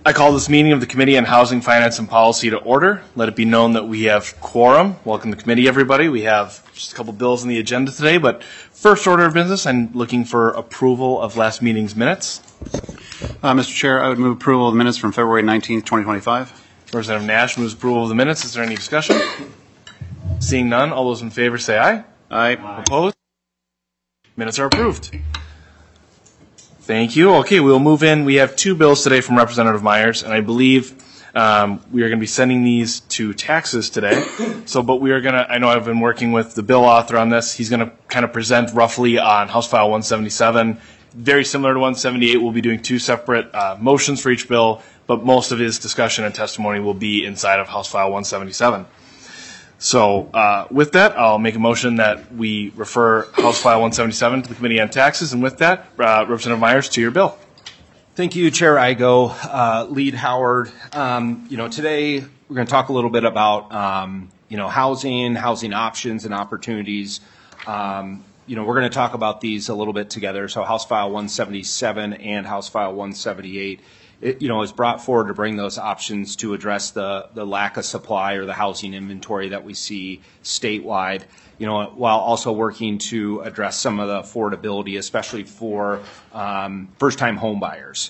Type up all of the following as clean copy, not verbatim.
I call this meeting of the Committee on Housing, Finance, and Policy to order. Let it be known that we have quorum. Welcome to committee, everybody. We have just a couple bills on the agenda today, but first order of business, I'm looking for approval of last meeting's minutes. Mr. Chair, I would move approval of the minutes from February 19th, 2025. Representative Nash moves approval of the minutes. Is there any discussion? Seeing none, all those in favor say aye. Aye. Opposed? Minutes are approved. Thank you. Okay, we'll move in. We have two bills today from Representative Myers, and I believe we are going to be sending these to taxes today. But we are going to, I know I've been working with the bill author on this. He's going to kind of present roughly on House File 177. Very similar to 178, we'll be doing two separate motions for each bill, but most of his discussion and testimony will be inside of House File 177. So with that, I'll make a motion that we refer House File 177 to the Committee on Taxes. And with that, Representative Myers, to your bill. Thank you, Chair Igo, Lead Howard. Today we're going to talk a little bit about, housing options and opportunities. We're going to talk about these a little bit together. So House File 177 and House File 178. Is brought forward to bring those options to address the lack of supply or the housing inventory that we see statewide, while also working to address some of the affordability, especially for first-time home buyers.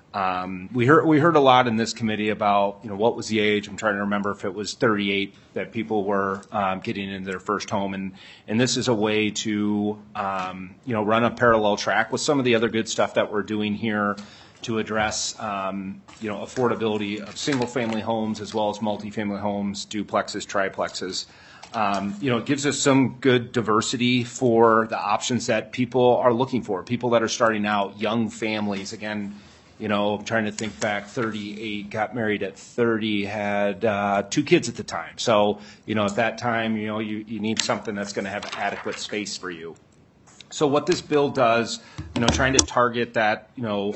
We heard a lot in this committee about, what was the age? I'm trying to remember if it was 38 that people were getting into their first home. And this is a way to, run a parallel track with some of the other good stuff that we're doing here to address, affordability of single-family homes as well as multifamily homes, duplexes, triplexes. It gives us some good diversity for the options that people are looking for, people that are starting out, young families. Again, I'm trying to think back, 38, got married at 30, had 2 kids at the time. So, at that time, you need something that's going to have adequate space for you. So what this bill does, trying to target that,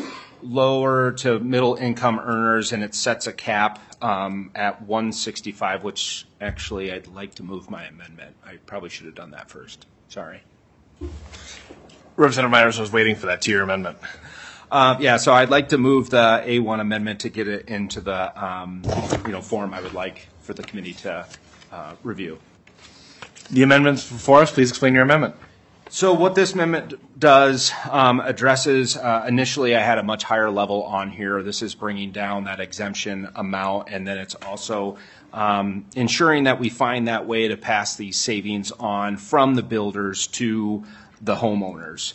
lower to middle income earners, and it sets a cap at 165, which actually I'd like to move my amendment. I probably should have done that first. Sorry. Representative Myers was waiting for that to your amendment. So I'd like to move the A1 amendment to get it into the form I would like for the committee to review. The amendments before us, please explain your amendment. So what this amendment does addresses, initially I had a much higher level on here. This is bringing down that exemption amount, and then it's also ensuring that we find that way to pass these savings on from the builders to the homeowners.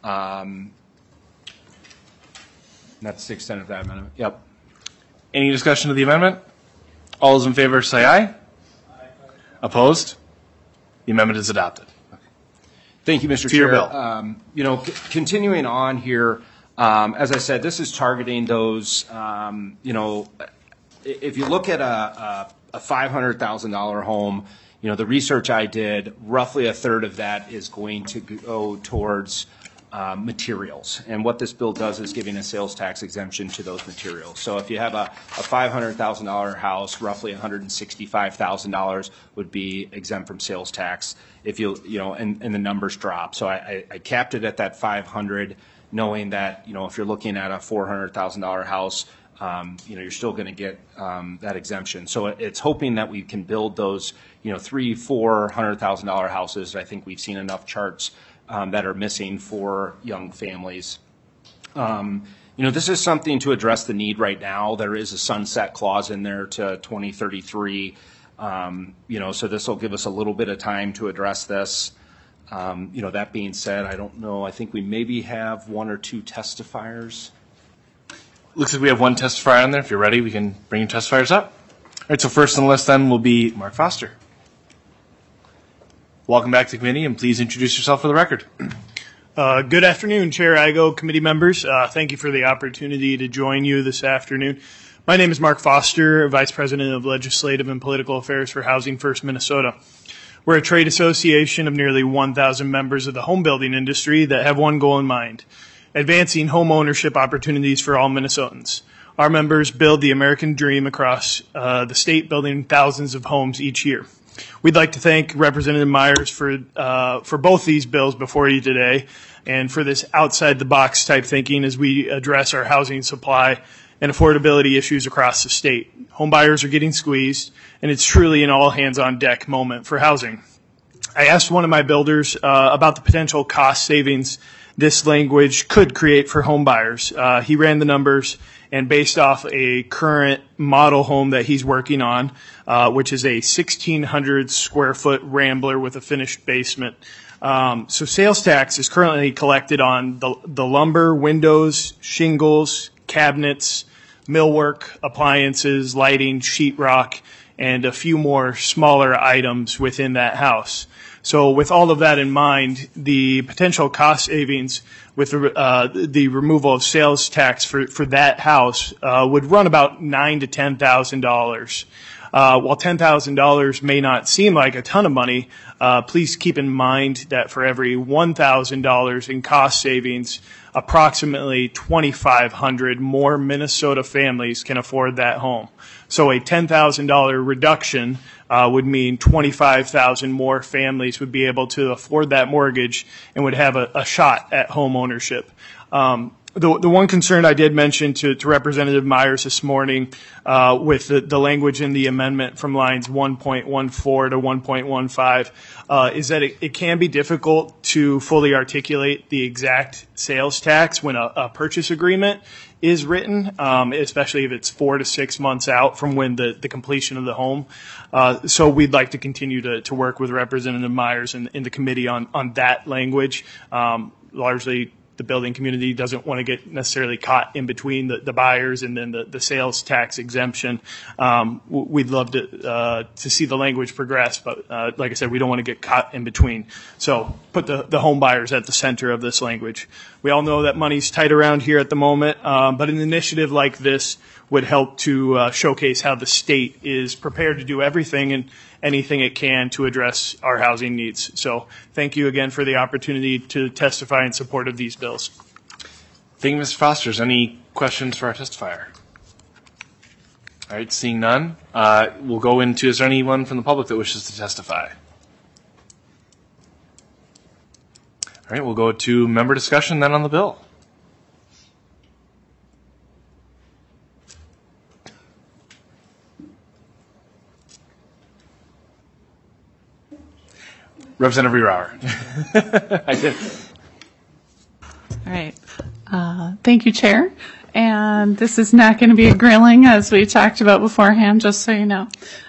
That's the extent of that amendment. Yep. Any discussion of the amendment? All those in favor say aye. Aye. Opposed? The amendment is adopted. Thank you, Mr. Chair. Continuing on here, as I said, this is targeting those, if you look at a $500,000 home, the research I did, roughly a third of that is going to go towards materials. And what this bill does is giving a sales tax exemption to those materials. So if you have a $500,000 house, roughly $165,000 would be exempt from sales tax. If and the numbers drop. So I capped it at that 500, knowing that, if you're looking at a $400,000 house, you're still going to get that exemption. So it's hoping that we can build those, $300,000-$400,000 houses. I think we've seen enough charts that are missing for young families. This is something to address the need right now. There is a sunset clause in there to 2033. So this will give us a little bit of time to address this. That being said, I don't know. I think we maybe have 1 or 2 testifiers. Looks like we have 1 testifier on there. If you're ready, we can bring your testifiers up. All right, so first on the list then will be Mark Foster. Welcome back to the committee, and please introduce yourself for the record. Good afternoon, Chair Igo, committee members. Thank you for the opportunity to join you this afternoon. My name is Mark Foster, Vice President of Legislative and Political Affairs for Housing First Minnesota. We're a trade association of nearly 1,000 members of the home building industry that have one goal in mind: advancing home ownership opportunities for all Minnesotans. Our members build the American dream across the state, building thousands of homes each year. We'd like to thank Representative Myers for both these bills before you today, and for this outside-the-box type thinking as we address our housing supply and affordability issues across the state. Home buyers are getting squeezed, and it's truly an all-hands-on-deck moment for housing. I asked one of my builders about the potential cost savings this language could create for home buyers. He ran the numbers, and based off a current model home that he's working on, which is a 1,600 square foot Rambler with a finished basement. So sales tax is currently collected on the lumber, windows, shingles, cabinets, millwork, appliances, lighting, sheetrock, and a few more smaller items within that house. So with all of that in mind, the potential cost savings with the removal of sales tax for that house would run about $9,000 to $10,000. While $10,000 may not seem like a ton of money, please keep in mind that for every $1,000 in cost savings, approximately 2,500 more Minnesota families can afford that home. So a $10,000 reduction would mean 25,000 more families would be able to afford that mortgage and would have a shot at home ownership. The one concern I did mention to Representative Myers this morning with the language in the amendment from lines 1.14 to 1.15 is that it can be difficult to fully articulate the exact sales tax when a purchase agreement is written, especially if it's 4 to 6 months out from when the completion of the home. So we'd like to continue to work with Representative Myers in the committee on that language. Largely, the building community doesn't want to get necessarily caught in between the buyers and then the sales tax exemption. We'd love to see the language progress, but like I said, we don't want to get caught in between. So put the home buyers at the center of this language. We all know that money's tight around here at the moment, but an initiative like this would help to showcase how the state is prepared to do everything and anything it can to address our housing needs. So thank you again for the opportunity to testify in support of these bills. Thank you, Mr. Foster. Any questions for our testifier? All right, seeing none, we'll go into, is there anyone from the public that wishes to testify? All right, we'll go to member discussion then on the bill. Representative Rauer. I did. All right. Thank you, Chair. And this is not going to be a grilling, as we talked about beforehand, just so you know.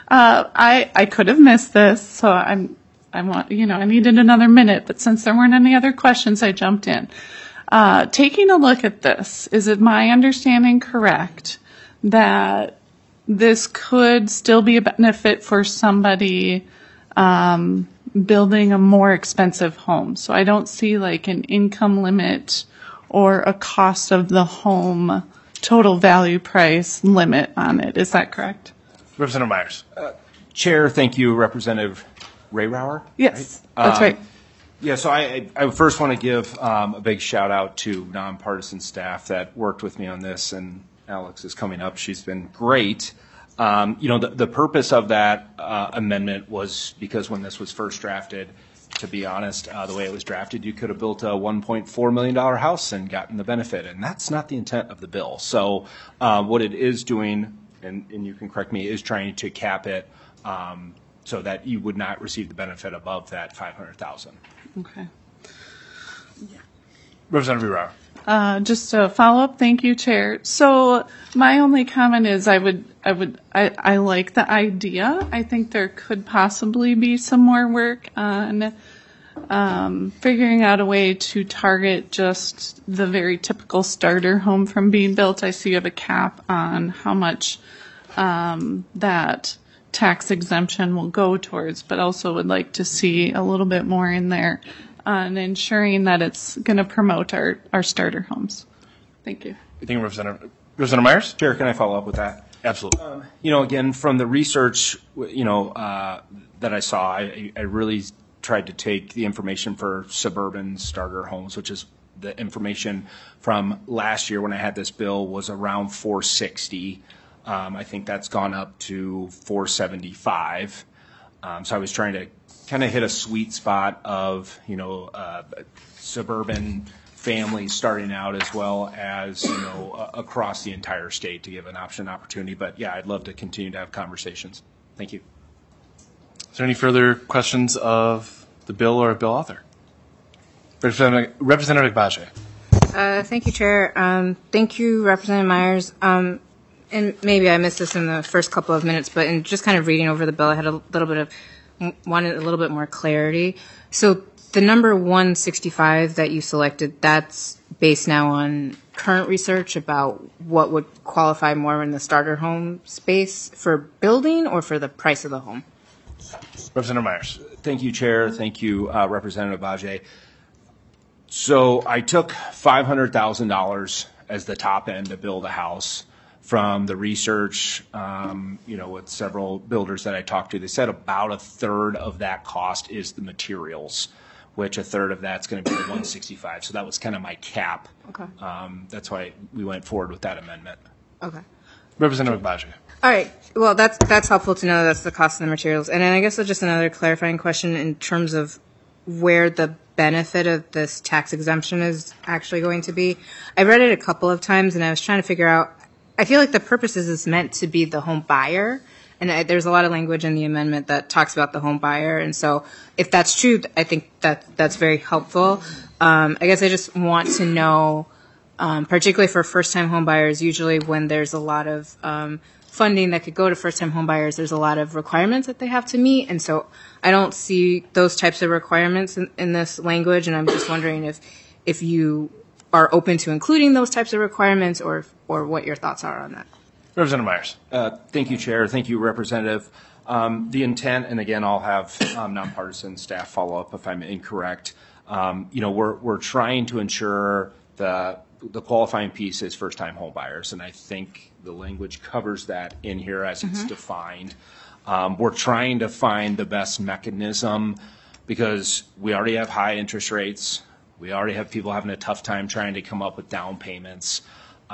I could have missed this, so I needed another minute, but since there weren't any other questions, I jumped in. Taking a look at this, is it my understanding correct that this could still be a benefit for somebody building a more expensive home? So I don't see like an income limit or a cost of the home total value price limit on it. Is that correct? Representative Myers. Chair, thank you, Representative Ray Rauer. Yes, that's right. Yeah, so I first want to give a big shout out to nonpartisan staff that worked with me on this, and Alex is coming up. She's been great. The purpose of that amendment was because when this was first drafted, to be honest, the way it was drafted, you could have built a $1.4 million house and gotten the benefit, and that's not the intent of the bill. So what it is doing, and you can correct me, is trying to cap it so that you would not receive the benefit above that $500,000. Okay. Representative Rauer. Just a follow-up, thank you, Chair. So my only comment is I like the idea. I think there could possibly be some more work on figuring out a way to target just the very typical starter home from being built. I see you have a cap on how much that tax exemption will go towards, but also would like to see a little bit more in there on ensuring that it's going to promote our starter homes. Thank you. Thank you, Representative Myers. Chair, can I follow up with that? Absolutely. Again, from the research, that I saw, I really tried to take the information for suburban starter homes, which is the information from last year when I had this bill was around 460. I think that's gone up to 475. So I was trying to kind of hit a sweet spot of, suburban families starting out as well as, across the entire state to give an option opportunity. But yeah, I'd love to continue to have conversations. Thank you. Is there any further questions of the bill or bill author? Representative Agbaje. Thank you, Chair. Thank you, Representative Myers. And maybe I missed this in the first couple of minutes, but in just kind of reading over the bill, I had wanted a little bit more clarity. So the number 165 that you selected, that's based now on current research about what would qualify more in the starter home space for building or for the price of the home? Representative Myers. Thank you, Chair. Thank you, Representative Agbaje. So I took $500,000 as the top end to build a house from the research, with several builders that I talked to. They said about a third of that cost is the materials, which a third of that's going to be the 165. So that was kind of my cap. Okay. That's why we went forward with that amendment. Okay. Representative Agbaje. All right. Well, that's helpful to know. That's the cost of the materials. And then I guess just another clarifying question in terms of where the benefit of this tax exemption is actually going to be. I read it a couple of times, and I was trying to figure out. I feel like the purpose is meant to be the home buyer, and there's a lot of language in the amendment that talks about the home buyer. And so, if that's true, I think that's very helpful. I guess I just want to know, particularly for first-time home buyers, usually when there's a lot of funding that could go to first-time home buyers, there's a lot of requirements that they have to meet. And so I don't see those types of requirements in this language. And I'm just wondering if you are open to including those types of requirements or what your thoughts are on that. Representative Myers. Thank you, Chair. Thank you, Representative. The intent, and again, I'll have nonpartisan staff follow up if I'm incorrect. We're trying to ensure the qualifying piece is first-time home buyers, and I think the language covers that in here as it's defined. We're trying to find the best mechanism because we already have high interest rates. We already have people having a tough time trying to come up with down payments.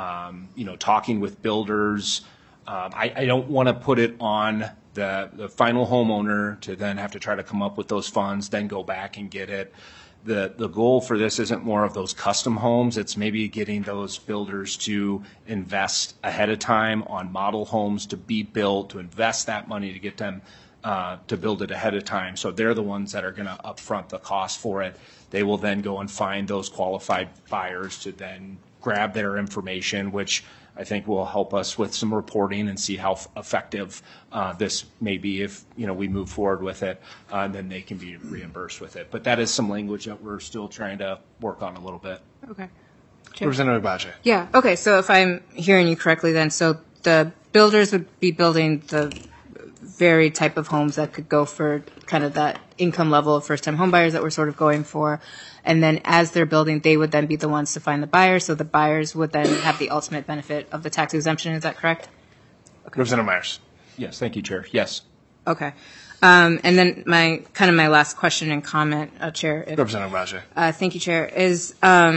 Talking with builders. I don't want to put it on the final homeowner to then have to try to come up with those funds, then go back and get it. The goal for this isn't more of those custom homes. It's maybe getting those builders to invest ahead of time on model homes to be built, to invest that money to get them to build it ahead of time. So they're the ones that are going to upfront the cost for it. They will then go and find those qualified buyers to then grab their information, which I think will help us with some reporting and see how effective this may be if we move forward with it, and then they can be reimbursed with it. But that is some language that we're still trying to work on a little bit. Okay. Representative Agbaje. Yeah. Okay. So if I'm hearing you correctly, then so the builders would be building the very type of homes that could go for kind of that income level of first-time home buyers that we're sort of going for. And then as they're building, they would then be the ones to find the buyers. So the buyers would then have the ultimate benefit of the tax exemption. Is that correct? Okay. Representative Myers. Yes. Thank you, Chair. Yes. Okay. And then my last question and comment, Chair. Representative Agbaje. Thank you, Chair. Is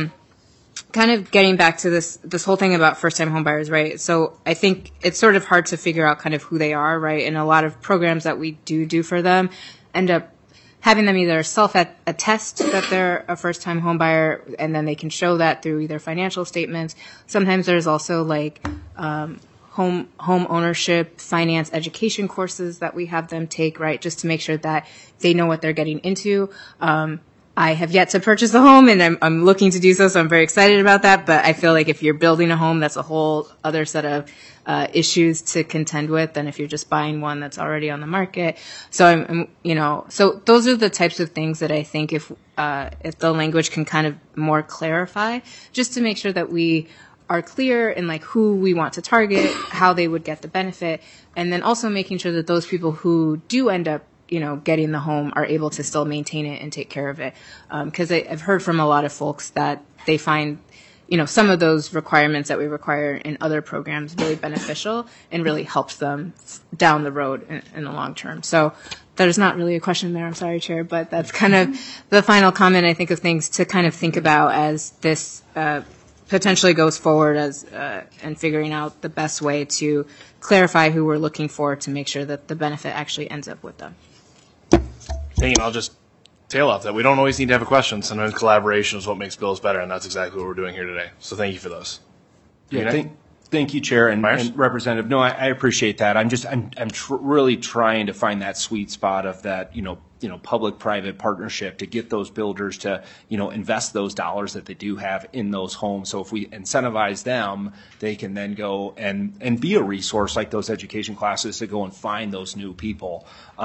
kind of getting back to this whole thing about first-time home buyers, right? So I think it's sort of hard to figure out kind of who they are, right? And a lot of programs that we do for them end up having them either self-attest that they're a first-time home buyer, and then they can show that through either financial statements. Sometimes there's also like home ownership, finance, education courses that we have them take, right, just to make sure that they know what they're getting into. I have yet to purchase a home, and I'm looking to do so I'm very excited about that. But I feel like if you're building a home, that's a whole other set of issues to contend with than if you're just buying one that's already on the market. So so those are the types of things that I think if the language can kind of more clarify, just to make sure that we are clear in like who we want to target, how they would get the benefit, and then also making sure that those people who do end up getting the home are able to still maintain it and take care of it. Because I've heard from a lot of folks that they find, some of those requirements that we require in other programs really beneficial and really helps them down the road in the long term. So there's not really a question there, I'm sorry, Chair, but that's kind of the final comment, I think, of things to kind of think about as this potentially goes forward and figuring out the best way to clarify who we're looking for to make sure that the benefit actually ends up with them. Thank you. I'll just tail off that we don't always need to have a question. Sometimes collaboration is what makes bills better, and that's exactly what we're doing here today. So thank you for those. Yeah, thank you, Chair and Representative. No, I appreciate that. I'm really trying to find that sweet spot of that, public-private partnership to get those builders to, invest those dollars that they do have in those homes. So if we incentivize them, they can then go and be a resource like those education classes to go and find those new people,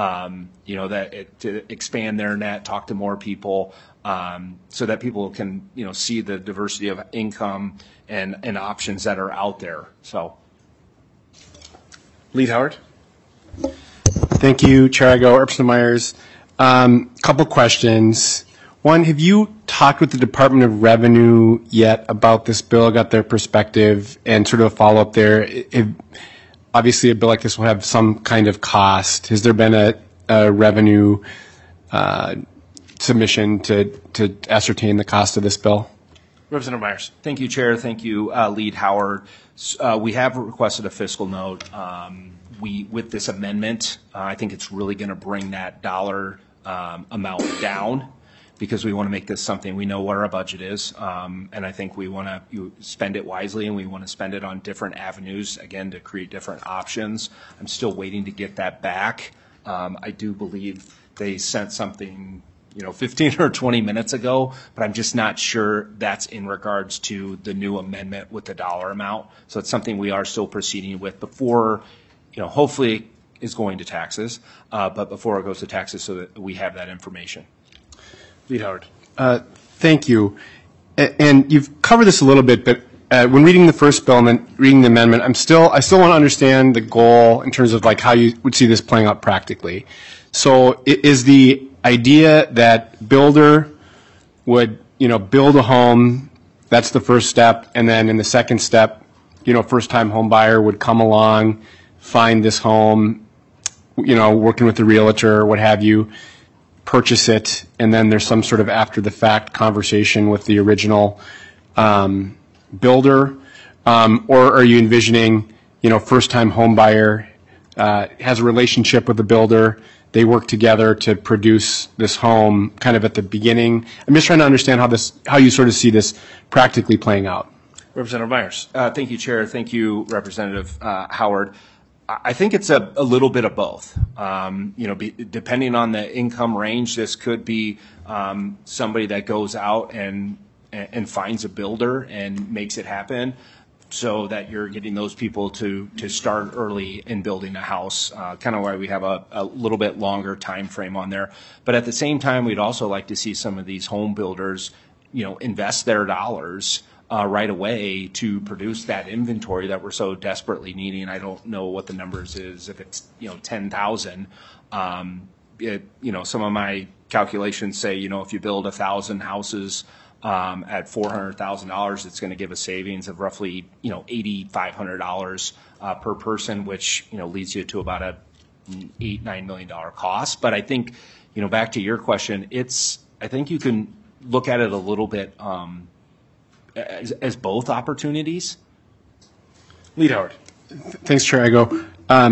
to expand their net, talk to more people, so that people can, see the diversity of income and options that are out there. So, Lead Howard. Thank you, Chair Igo, Representative Myers. Couple questions. One, have you talked with the Department of Revenue yet about this bill, got their perspective, and sort of a follow-up there? Obviously, a bill like this will have some kind of cost. Has there been a revenue submission to ascertain the cost of this bill? Representative Myers. Thank you, Chair. Thank you, Lead Howard. We have requested a fiscal note. With this amendment, I think it's really going to bring that dollar amount down, because we want to make this something we know where our budget is, and I think we want to spend it wisely, and we want to spend it on different avenues, again, to create different options. I'm still waiting to get that back. I do believe they sent something 15 or 20 minutes ago, but I'm just not sure that's in regards to the new amendment with the dollar amount. So it's something we are still proceeding with before, hopefully is going to taxes, but before it goes to taxes, so that we have that information. Lead Howard. Thank you. And you've covered this a little bit, but when reading the first bill and then reading the amendment, I still want to understand the goal in terms of like how you would see this playing out practically. So is the idea that builder would, build a home, that's the first step, and then in the second step, first-time home buyer would come along, find this home, working with the realtor, what have you, purchase it, and then there's some sort of after-the-fact conversation with the original builder, or are you envisioning, first-time home buyer has a relationship with the builder, they work together to produce this home kind of at the beginning? I'm just trying to understand how you sort of see this practically playing out. Representative Myers. Thank you, Chair. Thank you, Representative Howard. I think it's a little bit of both. Depending on the income range, this could be somebody that goes out and finds a builder and makes it happen, so that you're getting those people to start early in building a house, kind of why we have a little bit longer time frame on there. But at the same time, we'd also like to see some of these home builders, invest their dollars right away to produce that inventory that we're so desperately needing. I don't know what the numbers is, if it's 10,000. Some of my calculations say, if you build 1,000 houses at $400,000, it's going to give a savings of roughly $8,500 per person, which leads you to about a $8-9 million cost. But I think back to your question, I think you can look at it a little bit as both opportunities. Lead Howard. Thanks, Chair Igo.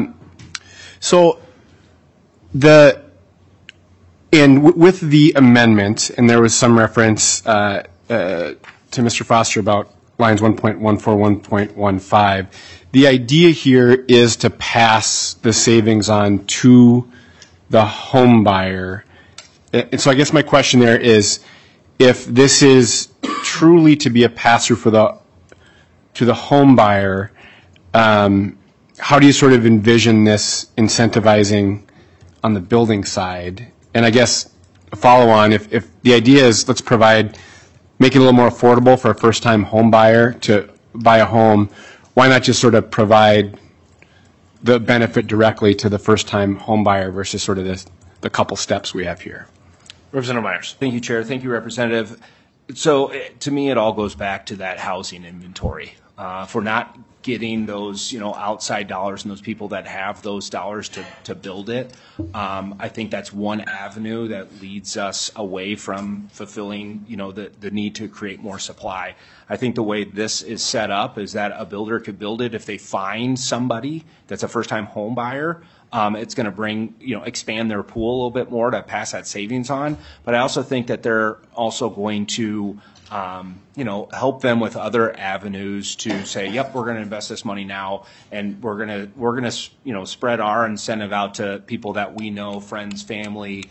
With the amendment, and there was some reference to Mr. Foster about lines 1.14, 1.15, the idea here is to pass the savings on to the home buyer. And so I guess my question there is, if this is truly to be a pass-through to the home buyer, how do you sort of envision this incentivizing on the building side? And I guess a follow-on, if the idea is make it a little more affordable for a first-time home buyer to buy a home, why not just sort of provide the benefit directly to the first-time home buyer versus sort of the couple steps we have here? Representative Myers. Thank you, Chair. Thank you, Representative. So to me, it all goes back to that housing inventory. for not getting those, outside dollars and those people that have those dollars to build it. I think that's one avenue that leads us away from fulfilling, the need to create more supply. I think the way this is set up is that a builder could build it if they find somebody that's a first-time home buyer. It's going to bring, expand their pool a little bit more to pass that savings on. But I also think that they're also going to help them with other avenues to say, yep, we're going to invest this money now, and we're going to spread our incentive out to people that we know, friends, family,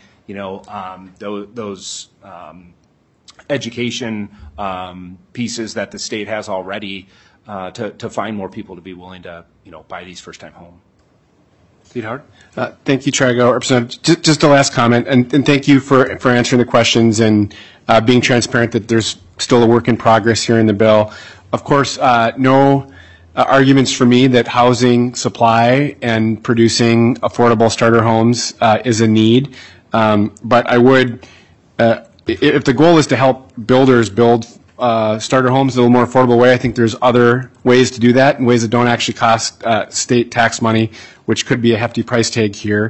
those education pieces that the state has already to find more people to be willing to buy these first-time home. Lead Howard. Thank you, Chair Igo. Representative, just a last comment, and thank you for answering the questions and being transparent that there's still a work in progress here in the bill. Of course, no arguments for me that housing supply and producing affordable starter homes is a need, but I would, if the goal is to help builders build starter homes in a little more affordable way, I think there's other ways to do that, and ways that don't actually cost state tax money, which could be a hefty price tag here.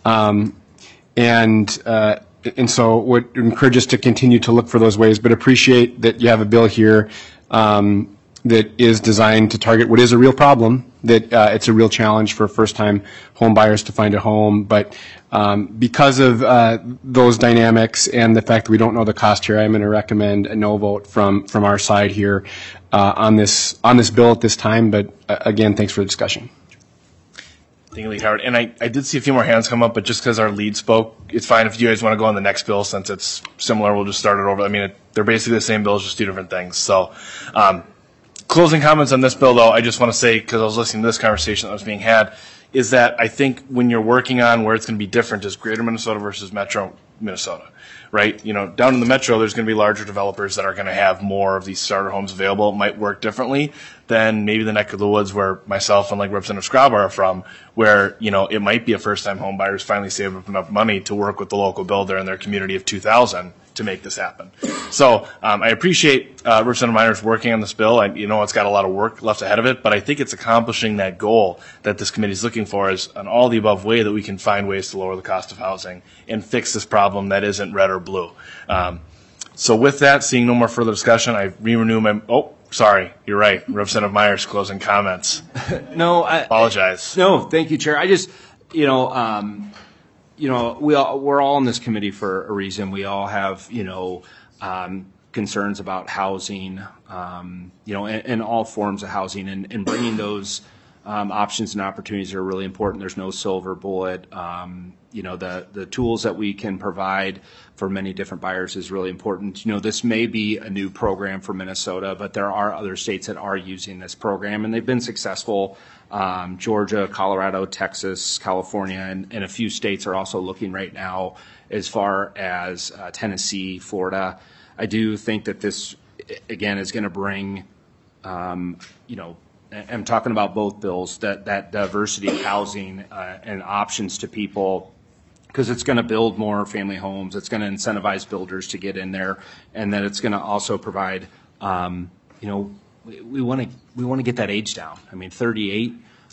And so would encourage us to continue to look for those ways, but appreciate that you have a bill here that is designed to target what is a real problem, that it's a real challenge for first-time home buyers to find a home. But because of those dynamics and the fact that we don't know the cost here, I'm going to recommend a no vote from our side here on this bill at this time. But again, thanks for the discussion. Thank you, Lead Howard. And I did see a few more hands come up, but just because our lead spoke, it's fine if you guys want to go on the next bill since it's similar. We'll just start it over. I mean, they're basically the same bills, just two different things. So closing comments on this bill, though, I just want to say, because I was listening to this conversation that was being had, is that I think when you're working on where it's going to be different is Greater Minnesota versus Metro Minnesota, right? Down in the Metro, there's going to be larger developers that are going to have more of these starter homes available. It might work differently than maybe the neck of the woods where myself and like Representative Scraba are from, where, it might be a first-time home buyer who's finally saved up enough money to work with the local builder in their community of 2,000 to make this happen. So I appreciate Representative Myers working on this bill. It's got a lot of work left ahead of it, but I think it's accomplishing that goal that this committee is looking for, is an all the above way that we can find ways to lower the cost of housing and fix this problem that isn't red or blue. So with that, seeing no more further discussion, I re-renew my, sorry, you're right. Representative Myers, closing comments. No, apologize. No, thank you, Chair. I just, we're all in this committee for a reason. We all have, concerns about housing, and all forms of housing, and bringing those options and opportunities are really important. There's no silver bullet. The tools that we can provide for many different buyers is really important. This may be a new program for Minnesota, but there are other states that are using this program, and they've been successful. Georgia, Colorado, Texas, California, and a few states are also looking right now, as far as Tennessee, Florida. I do think that this, again, is going to bring, I'm talking about both bills, that diversity of housing and options to people, because it's going to build more family homes. It's going to incentivize builders to get in there, and then it's going to also provide, we want to get that age down. I mean, 38.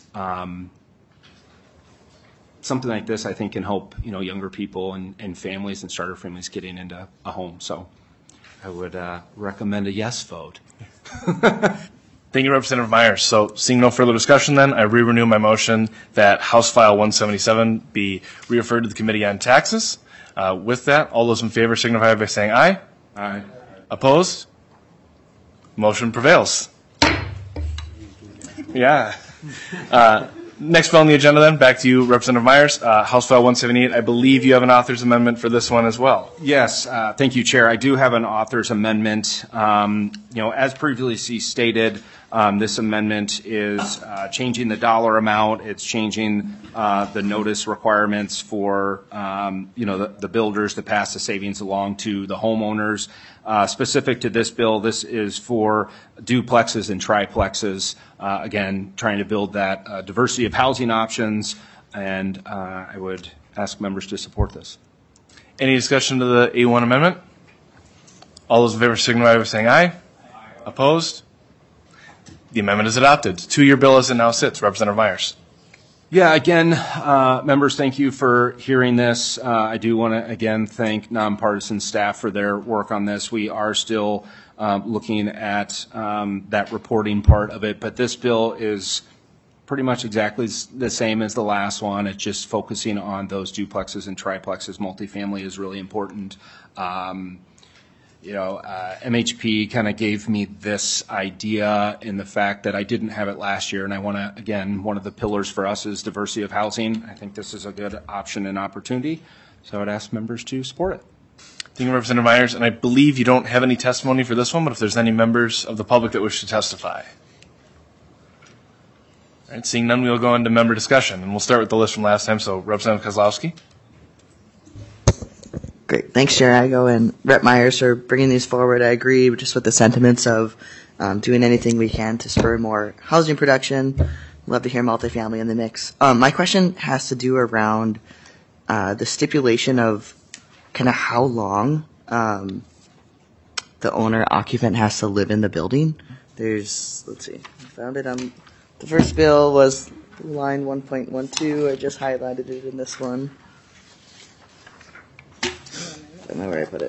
Something like this, I think, can help younger people and families and starter families getting into a home. So, I would recommend a yes vote. Thank you, Representative Myers. So, seeing no further discussion, then I re-renew my motion that House File 177 be referred to the Committee on Taxes. With that, all those in favor signify by saying aye. Aye. Opposed? Motion prevails. Yeah. Next bill on the agenda, then, back to you, Representative Myers. House File 178. I believe you have an author's amendment for this one as well. Yes, thank you, Chair. I do have an author's amendment. As previously stated, this amendment is changing the dollar amount. It's changing the notice requirements for the builders to pass the savings along to the homeowners. Specific to this bill, this is for duplexes and triplexes. Again, trying to build that diversity of housing options, and I would ask members to support this. Any discussion to the A1 amendment? All those in favor signify by saying aye. Aye. Opposed? The amendment is adopted. 2-year bill as it now sits. Representative Myers. Yeah, again, members, thank you for hearing this. I do want to, again, thank nonpartisan staff for their work on this. We are still looking at that reporting part of it, but this bill is pretty much exactly the same as the last one. It's just focusing on those duplexes and triplexes. Multifamily is really important. MHP kind of gave me this idea in the fact that I didn't have it last year, and I want to, again, one of the pillars for us is diversity of housing. I think this is a good option and opportunity, so I would ask members to support it. Thank you, Representative Myers. And I believe you don't have any testimony for this one, but if there's any members of the public that wish to testify. All right, seeing none, we will go into member discussion, and we'll start with the list from last time. So, Representative Kozlowski. Great. Thanks, Chair Igo and Rep. Myers for bringing these forward. I agree just with the sentiments of doing anything we can to spur more housing production. Love to hear multifamily in the mix. My question has to do around the stipulation of kind of how long the owner-occupant has to live in the building. Let's see, I found it on, the first bill was line 1.12. I just highlighted it in this one. I don't know where I put it.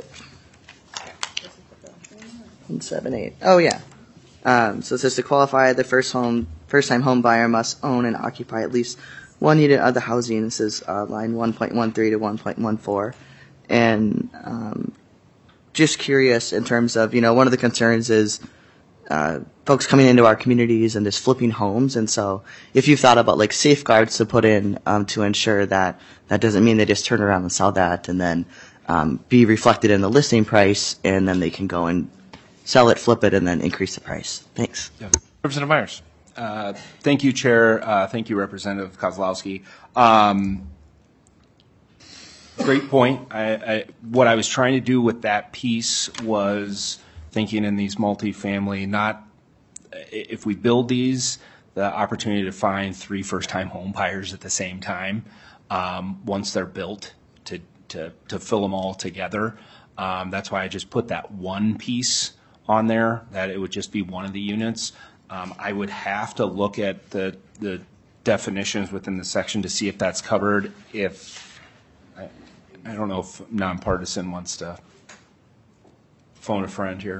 178. Oh yeah. So it says to qualify, the first-time home buyer must own and occupy at least one unit of the housing. This is line 1.13 to 1.14. And just curious in terms of, one of the concerns is folks coming into our communities and just flipping homes. And so if you've thought about like safeguards to put in to ensure that doesn't mean they just turn around and sell that and then be reflected in the listing price, and then they can go and sell it, flip it, and then increase the price. Thanks. Yeah. Representative Myers. Thank you, Chair. Thank you, Representative Kozlowski. Great point. What I was trying to do with that piece was thinking in these multifamily, not if we build these, the opportunity to find 3 first-time home buyers at the same time once they're built to fill them all together. That's why I just put that one piece on there, that it would just be one of the units. I would have to look at the definitions within the section to see if that's covered. I don't know if nonpartisan wants to phone a friend here.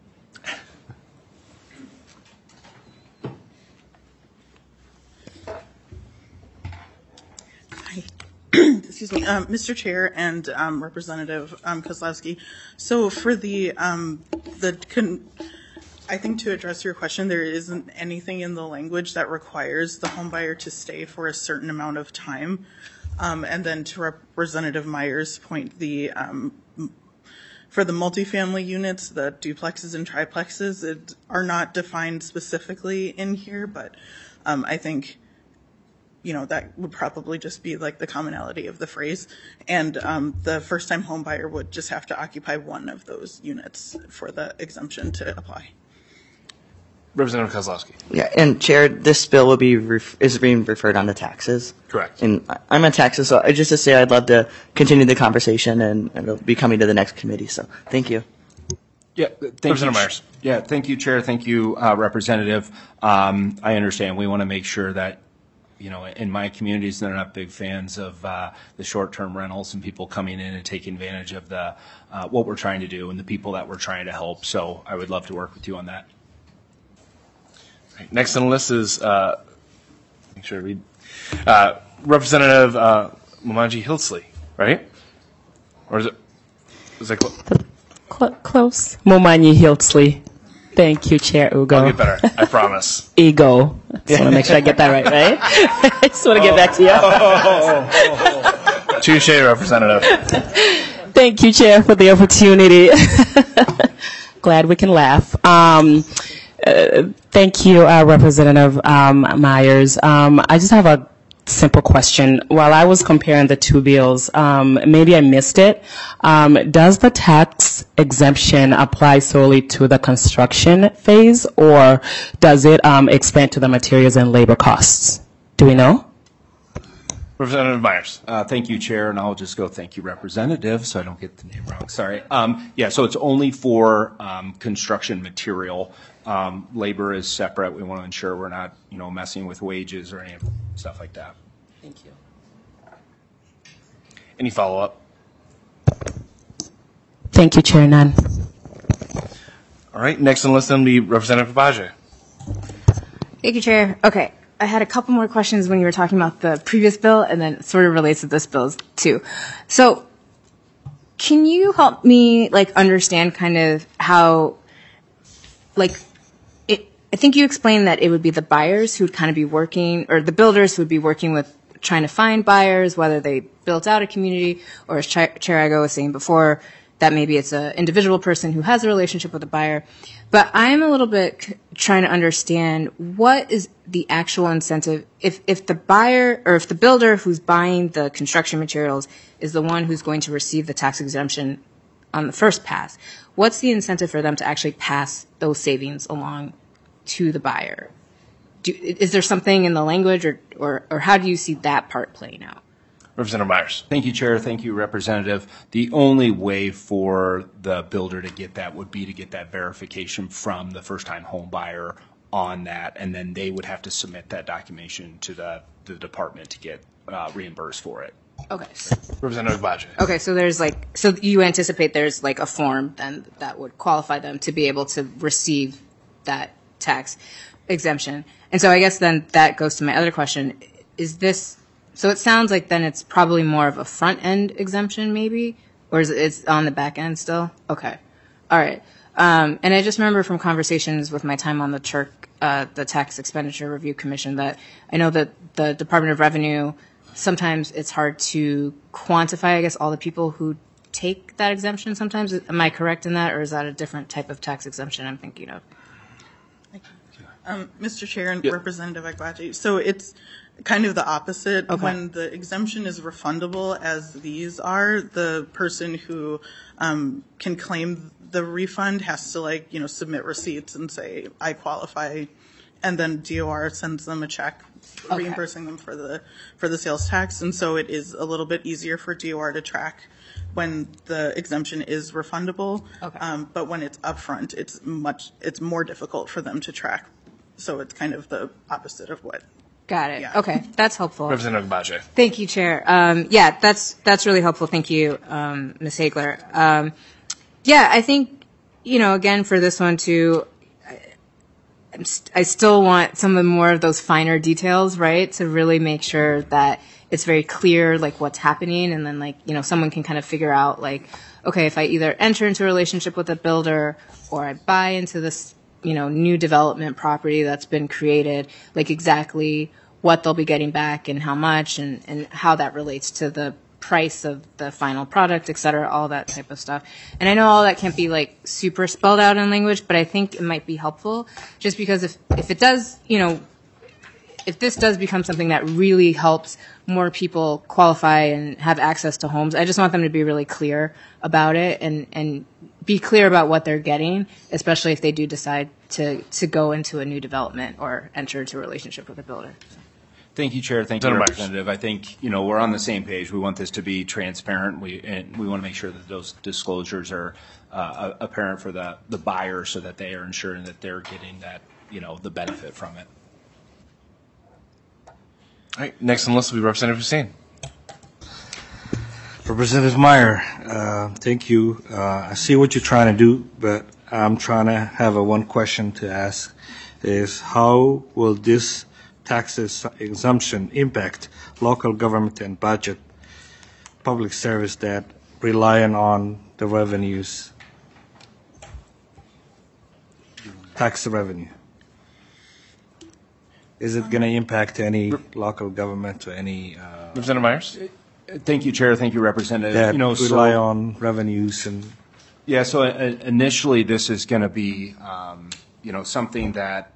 Excuse me, Mr. Chair and Representative Kozlowski. So for I think to address your question, there isn't anything in the language that requires the home buyer to stay for a certain amount of time. And then to Representative Myers' point, for the multifamily units, the duplexes and triplexes are not defined specifically in here, but I think that would probably just be like the commonality of the phrase. And the first-time home buyer would just have to occupy one of those units for the exemption to apply. Representative Kozlowski. Yeah, and Chair, this bill will is being referred on to taxes. Correct. And I'm on taxes, so just to say I'd love to continue the conversation, and it'll be coming to the next committee. So thank you. Yeah, thank Representative you. Myers. Yeah, thank you, Chair. Thank you, Representative. I understand. We want to make sure that, in my communities, they're not big fans of the short-term rentals and people coming in and taking advantage of the what we're trying to do and the people that we're trying to help. So I would love to work with you on that. Right. Next on the list is make sure I read Representative Momanji Hiltsley, right? Or is that close? Momanji Hiltsley. Thank you, Chair Ugo. I'll get better. I promise. Ego. Just want to make sure I get that right? I just want to get back to you. Touche, Representative. Thank you, Chair, for the opportunity. Glad we can laugh. Thank you, Representative Myers. I just have a simple question. While I was comparing the two bills, maybe I missed it. Does the tax exemption apply solely to the construction phase, or does it expand to the materials and labor costs? Do we know? Representative Myers. Thank you, Chair, and I'll just go thank you, Representative, so I don't get the name wrong. Sorry. So it's only for construction material. Labor is separate. We want to ensure we're not, messing with wages or any stuff like that. Thank you. Any follow-up? Thank you, Chair. None. All right, next on the list will be Representative Baje. Thank you, Chair. Okay, I had a couple more questions when you were talking about the previous bill, and then it sort of relates to this bill too. So, can you help me understand kind of how, I think you explained that it would be the buyers who would kind of be working, or the builders who would be working with trying to find buyers, whether they built out a community, or as Chair Igo was saying before, that maybe it's an individual person who has a relationship with a buyer. But I'm a little bit trying to understand what is the actual incentive if the buyer or if the builder who's buying the construction materials is the one who's going to receive the tax exemption on the first pass. What's the incentive for them to actually pass those savings along to the buyer? Is there something in the language or how do you see that part playing out? Representative Myers. Thank you, Chair. Thank you, Representative. The only way for the builder to get that would be to get that verification from the first-time home buyer on that, and then they would have to submit that documentation to the department to get reimbursed for it. Okay. Representative Baje. Okay, so there's so you anticipate there's a form then that would qualify them to be able to receive that tax exemption. And so I guess then that goes to my other question. So it sounds like then it's probably more of a front-end exemption maybe? Or is it's on the back end still? Okay. All right. And I just remember from conversations with my time on the CHIRC, the Tax Expenditure Review Commission, that I know that the Department of Revenue, sometimes it's hard to quantify, I guess, all the people who take that exemption sometimes. Am I correct in that, or is that a different type of tax exemption I'm thinking of? Mr. Chair and Representative Agbaji, so it's kind of the opposite. Okay. When the exemption is refundable, as these are, the person who can claim the refund has to submit receipts and say, I qualify, and then DOR sends them a check reimbursing them for the sales tax. And so it is a little bit easier for DOR to track when the exemption is refundable. Okay. But when it's upfront, it's more difficult for them to track. So it's kind of the opposite of what. Got it. Yeah. Okay, that's helpful. Representative Baje. Thank you, Chair. Yeah, that's really helpful. Thank you, Ms. Hagler. I think, again, for this one too, I still want some of more of those finer details, right, to really make sure that it's very clear, what's happening, and then, someone can kind of figure out, okay, if I either enter into a relationship with a builder or I buy into this, new development property that's been created, exactly what they'll be getting back and how much and how that relates to the price of the final product, et cetera, all that type of stuff. And I know all that can't be super spelled out in language, but I think it might be helpful just because if it does, if this does become something that really helps more people qualify and have access to homes, I just want them to be really clear about it and be clear about what they're getting, especially if they do decide to go into a new development or enter into a relationship with a builder. Thank you, Chair. Thank you, Senator Myers. Representative. I think, we're on the same page. We want this to be transparent. We want to make sure that those disclosures are apparent for the buyer so that they are ensuring that they're getting that, the benefit from it. All right, next on the list will be Representative Hussein. Representative Meyer, thank you. I see what you're trying to do, but I'm trying to have one question to ask is how will this tax exemption impact local government and budget public service that rely on the revenues, tax revenue? Is it going to impact any local government or any Representative Myers. Thank you, Chair. Thank you, Representative. that rely on revenues and Yeah, so initially this is going to be, something that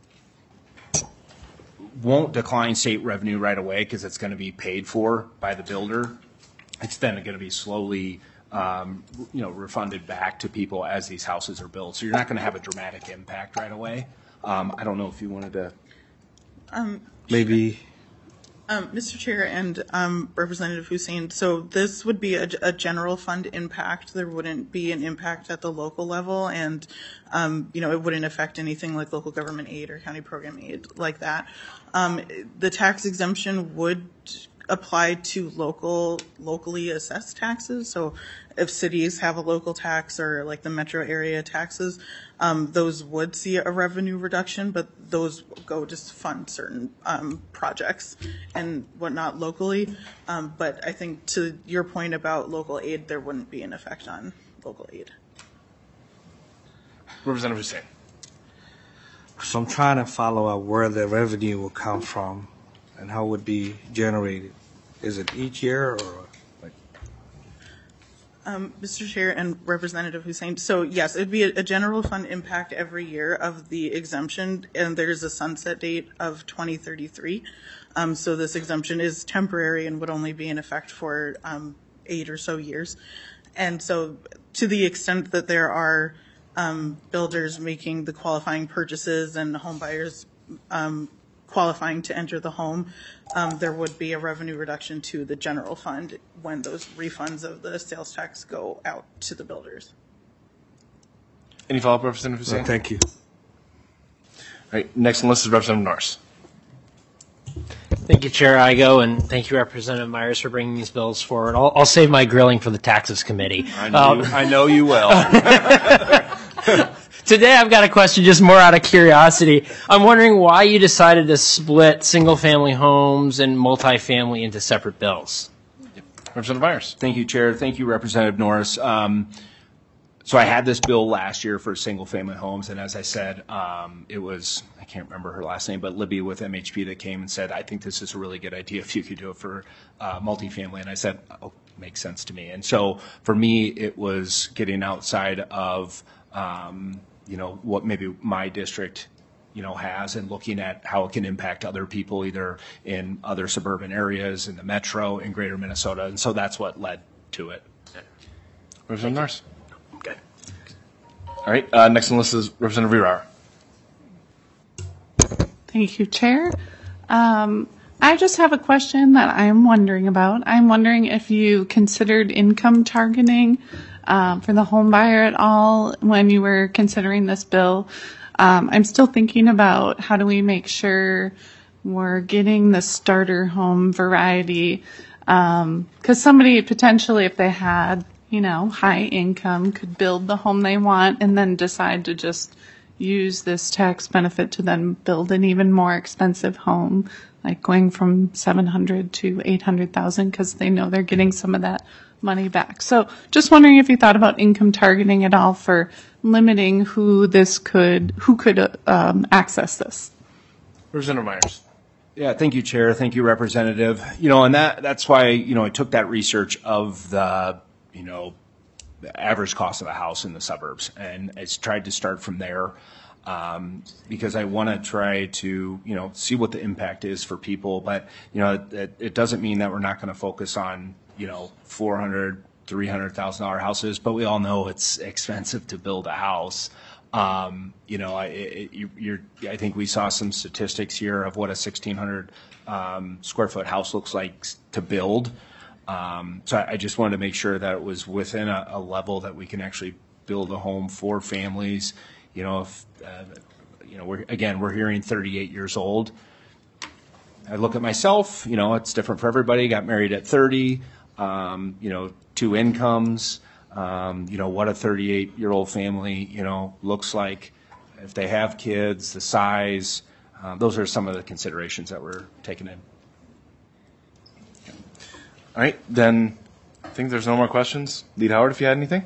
won't decline state revenue right away because it's going to be paid for by the builder. It's then going to be slowly, refunded back to people as these houses are built. So you're not going to have a dramatic impact right away. I don't know if you wanted to. maybe Mr. Chair and Representative Hussein, so this would be a general fund impact. There wouldn't be an impact at the local level, and it wouldn't affect anything like local government aid or county program aid like that. The tax exemption would apply to locally assessed taxes. So if cities have a local tax or like the metro area taxes, those would see a revenue reduction, but those go to fund certain projects and whatnot locally. But I think to your point about local aid, there wouldn't be an effect on local aid. Representative Hussein. So I'm trying to follow up where the revenue will come from and how it would be generated. Is it each year or like? Mr. Chair and Representative Hussein, so yes, it'd be a general fund impact every year of the exemption, and there's a sunset date of 2033. So this exemption is temporary and would only be in effect for 8 or so years. And so to the extent that there are builders making the qualifying purchases and home buyers qualifying to enter the home, there would be a revenue reduction to the general fund when those refunds of the sales tax go out to the builders. Any follow-up, Representative Hussein? Thank you. All right, next on the list is Representative Norris. Thank you, Chair Igo, and thank you, Representative Myers, for bringing these bills forward. I'll save my grilling for the Taxes Committee. I know you will. Today I've got a question just more out of curiosity. I'm wondering why you decided to split single-family homes and multifamily into separate bills. Representative Myers. Thank you, Chair. Thank you, Representative Norris. So I had this bill last year for single-family homes, and as I said, it was, I can't remember her last name, but Libby with MHP that came and said, I think this is a really good idea if you could do it for multifamily. And I said, oh, makes sense to me. And so for me, it was getting outside of what maybe my district, has, and looking at how it can impact other people either in other suburban areas, in the metro, in greater Minnesota. And so that's what led to it. Representative Norris. Okay. All right, next on the list is Representative Rehauer. Thank you, Chair. I just have a question that I'm wondering about. I'm wondering if you considered income targeting for the home buyer at all when you were considering this bill. I'm still thinking about how do we make sure we're getting the starter home variety, because somebody potentially, if they had, high income, could build the home they want and then decide to just use this tax benefit to then build an even more expensive home, like going from $700,000 to $800,000 because they know they're getting some of that money back. So just wondering if you thought about income targeting at all for limiting who could access this. Representative Myers. Yeah, thank you, Chair. Thank you, Representative. And that's why, I took that research of the, the average cost of a house in the suburbs, and I tried to start from there because I want to try to, see what the impact is for people. But, it doesn't mean that we're not going to focus on, $400,000, $300,000 houses, but we all know it's expensive to build a house. I think we saw some statistics here of what a 1,600 square foot house looks like to build. So I just wanted to make sure that it was within a level that we can actually build a home for families. If we're hearing 38 years old. I look at myself. It's different for everybody. Got married at 30. 2 incomes. What a 38-year-old family, looks like. If they have kids, the size. Those are some of the considerations that we're taking in. All right, then I think there's no more questions. Lead Howard, if you had anything.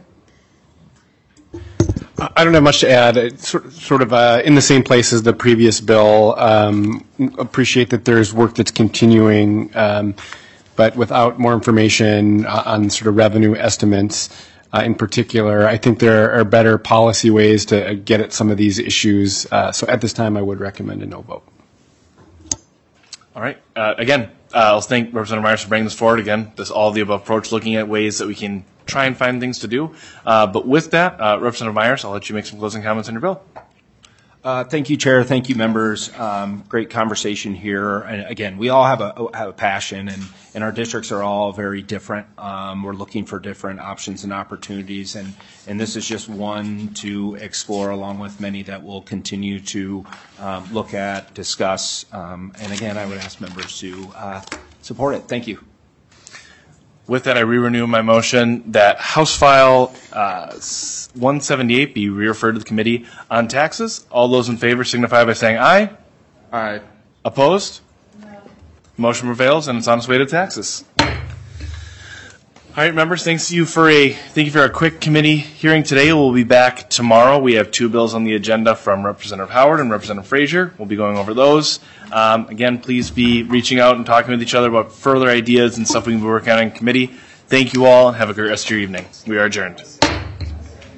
I don't have much to add. It's sort of in the same place as the previous bill. Appreciate that there's work that's continuing, but without more information on sort of revenue estimates in particular, I think there are better policy ways to get at some of these issues. So at this time, I would recommend a no vote. All right. Again, let's thank Representative Myers for bringing this forward. Again, this all of the above approach, looking at ways that we can try and find things to do. But with that, Representative Myers, I'll let you make some closing comments on your bill. Thank you, Chair. Thank you, members. Great conversation here. And again, we all have a passion, and our districts are all very different. We're looking for different options and opportunities, and this is just one to explore, along with many that we'll continue to look at, discuss. And again, I would ask members to support it. Thank you. With that, I re-renew my motion that House File 178 be re-referred to the Committee on Taxes. All those in favor signify by saying aye. Aye. Opposed? No. Motion prevails, and it's on its way to taxes. All right, members, thank you for a quick committee hearing today. We'll be back tomorrow. We have 2 bills on the agenda from Representative Howard and Representative Frazier. We'll be going over those. Again, please be reaching out and talking with each other about further ideas and stuff we can be working on in committee. Thank you all, and have a great rest of your evening. We are adjourned.